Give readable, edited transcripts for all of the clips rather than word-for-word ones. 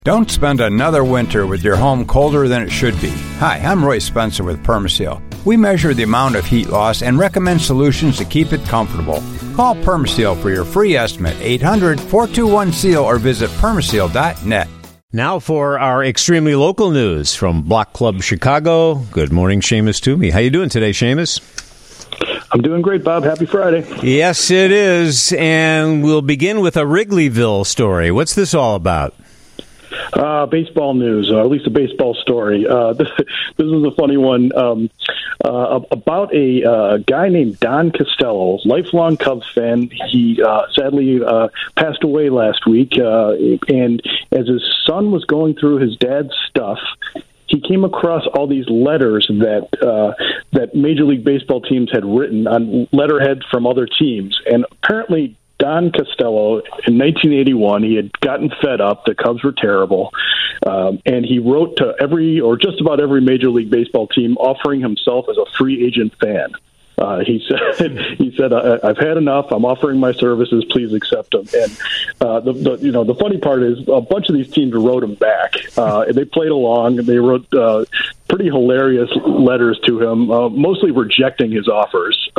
Don't spend another winter with your home colder than it should be. Hi, I'm Roy Spencer with Permaseal. We measure the amount of heat loss and recommend solutions to keep it comfortable. Call Permaseal for your free estimate, 800-421-SEAL, or visit permaseal.net. Now for our extremely local news from Block Club Chicago. Good morning, Seamus Toomey. How you doing today, Seamus? I'm doing great, Bob. Happy Friday. Yes, it is. And we'll begin with a Wrigleyville story. What's this all about? Baseball news, or at least a baseball story. This is a funny one about a guy named Don Costello, lifelong Cubs fan. He sadly passed away last week, and as his son was going through his dad's stuff, he came across all these letters that Major League Baseball teams had written on letterheads from other teams, and apparently Don Costello, in 1981, he had gotten fed up. The Cubs were terrible. And he wrote to just about every Major League Baseball team offering himself as a free agent fan. He said, I've had enough. I'm offering my services. Please accept them. And the funny part is a bunch of these teams wrote him back. They played along. And they wrote pretty hilarious letters to him, mostly rejecting his offers.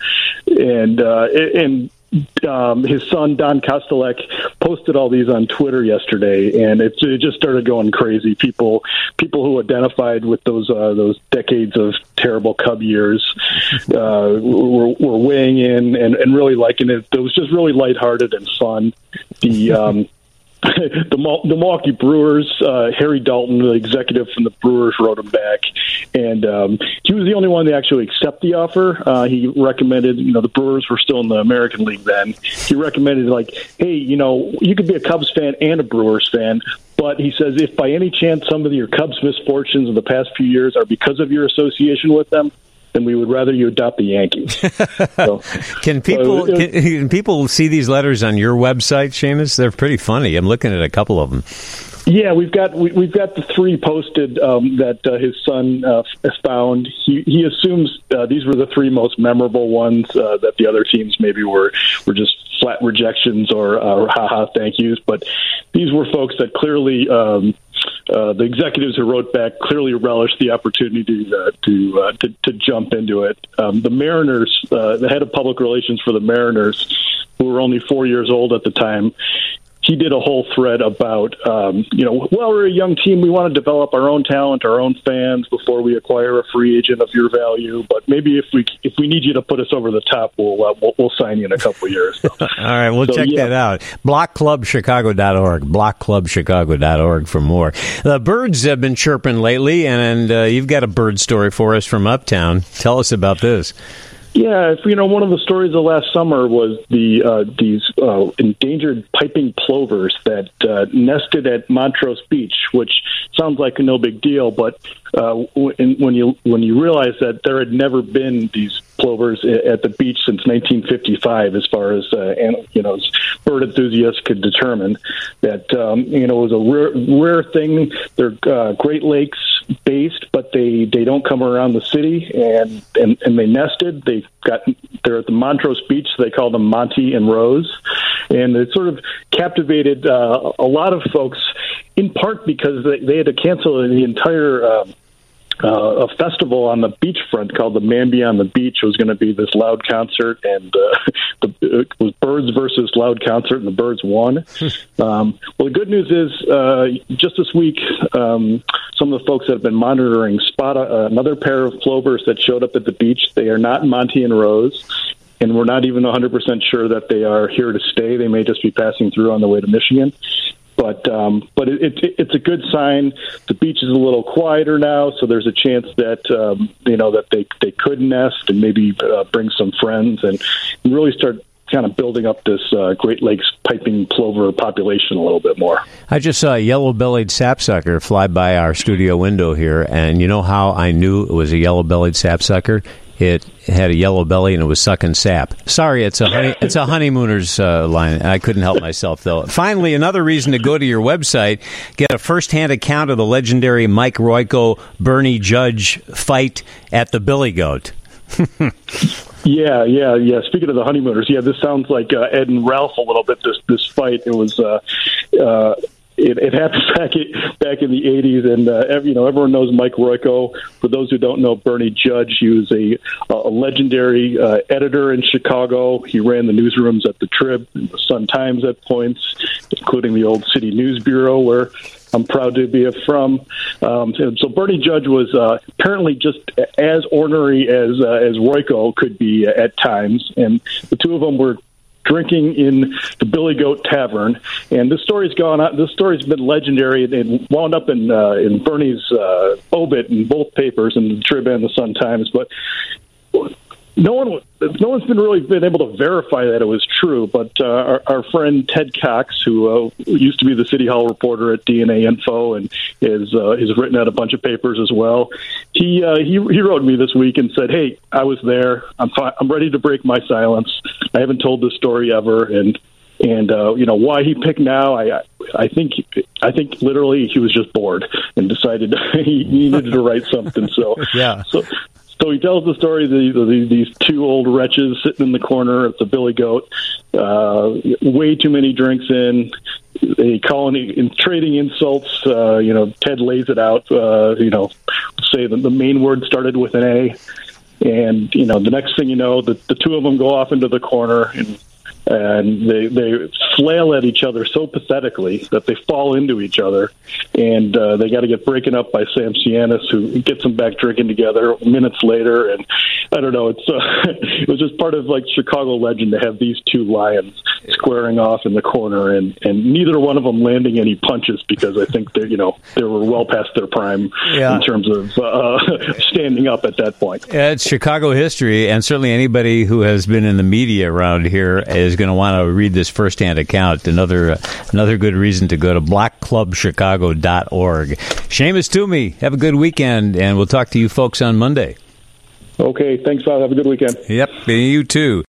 His son, Don Kostelek, posted all these on Twitter yesterday, and it just started going crazy. People who identified with those decades of terrible Cub years were weighing in and really liking it. It was just really lighthearted and fun. The Milwaukee Brewers, Harry Dalton, the executive from the Brewers, wrote him back, and he was the only one to actually accept the offer. He recommended, the Brewers were still in the American League then. He recommended, hey, you could be a Cubs fan and a Brewers fan, but he says if by any chance some of your Cubs misfortunes in the past few years are because of your association with them, then we would rather you adopt the Yankees. Can people see these letters on your website, Seamus? They're pretty funny. I'm looking at a couple of them. Yeah, we've got the three posted that his son found. He assumes these were the three most memorable ones, that the other teams maybe were just flat rejections or ha-ha thank yous. But these were folks that clearly the executives who wrote back clearly relished the opportunity to jump into it. The Mariners, the head of public relations for the Mariners, who were only 4 years old at the time, he did a whole thread about, we're a young team. We want to develop our own talent, our own fans before we acquire a free agent of your value. But maybe if we need you to put us over the top, we'll sign you in a couple of years. So, all right, we'll check that out. BlockClubChicago.org, BlockClubChicago.org for more. The birds have been chirping lately, and you've got a bird story for us from Uptown. Tell us about this. Yeah, one of the stories of last summer was these endangered piping plovers that nested at Montrose Beach, which sounds like a no big deal, but when you realize that there had never been these plovers at the beach since 1955, as far as bird enthusiasts could determine, that it was a rare thing. They're Great Lakes based, but they don't come around the city, and they nested. They're at the Montrose Beach. So they call them Monty and Rose, and it sort of captivated a lot of folks, in part because they had to cancel the entire a festival on the beachfront called the Man Beyond the Beach. It was going to be this loud concert, and it was Birds versus Loud Concert, and the Birds won. Well, the good news is, just this week, some of the folks that have been monitoring spot another pair of plovers that showed up at the beach. They are not Monty and Rose, and we're not even 100% sure that they are here to stay. They may just be passing through on the way to Michigan. But it's a good sign. The beach is a little quieter now, so there's a chance that that they could nest and maybe bring some friends and really start kind of building up this Great Lakes piping plover population a little bit more. I just saw a yellow-bellied sapsucker fly by our studio window here, and you know how I knew it was a yellow-bellied sapsucker? It had a yellow belly and it was sucking sap. Sorry, it's a honeymooner's line. I couldn't help myself, though. Finally, another reason to go to your website, get a first-hand account of the legendary Mike Royko Bernie Judge fight at the Billy Goat. Yeah. Speaking of the honeymooners, this sounds like Ed and Ralph a little bit. This fight, it was it happened back in the 80s, and everyone knows Mike Royko. For those who don't know Bernie Judge, he was a legendary editor in Chicago. He ran the newsrooms at the Trib and the Sun-Times at points, including the old City News Bureau, where I'm proud to be from. So Bernie Judge was apparently just as ornery as Royko could be at times, and the two of them were drinking in the Billy Goat Tavern, and this story's gone on. This story's been legendary. It wound up in Bernie's obit in both papers, in the Trib and the Sun-Times. But no one's been able to verify that it was true. But our friend Ted Cox, who used to be the City Hall reporter at DNA Info and is written out a bunch of papers as well, he wrote me this week and said, "Hey, I was there. I'm ready to break my silence. I haven't told this story ever, and why he picked now. I think literally he was just bored and decided he needed to write something. So yeah. So he tells the story of these two old wretches sitting in the corner at the Billy Goat, way too many drinks in. They trading insults. Ted lays it out. Say that the main word started with an A, and the next thing you know, the two of them go off into the corner and they flail at each other so pathetically that they fall into each other, and they got to get broken up by Sam Cianis, who gets them back drinking together minutes later. And I don't know, it was just part of like Chicago legend to have these two lions squaring off in the corner, and neither one of them landing any punches, because I think they were well past their prime in terms of standing up at that point. It's Chicago history, and certainly anybody who has been in the media around here is going to want to read this firsthand account. Another good reason to go to blockclubchicago.org. Seamus Toomey, have a good weekend, and we'll talk to you folks on Monday. Okay, thanks, Bob. Have a good weekend. Yep, you too.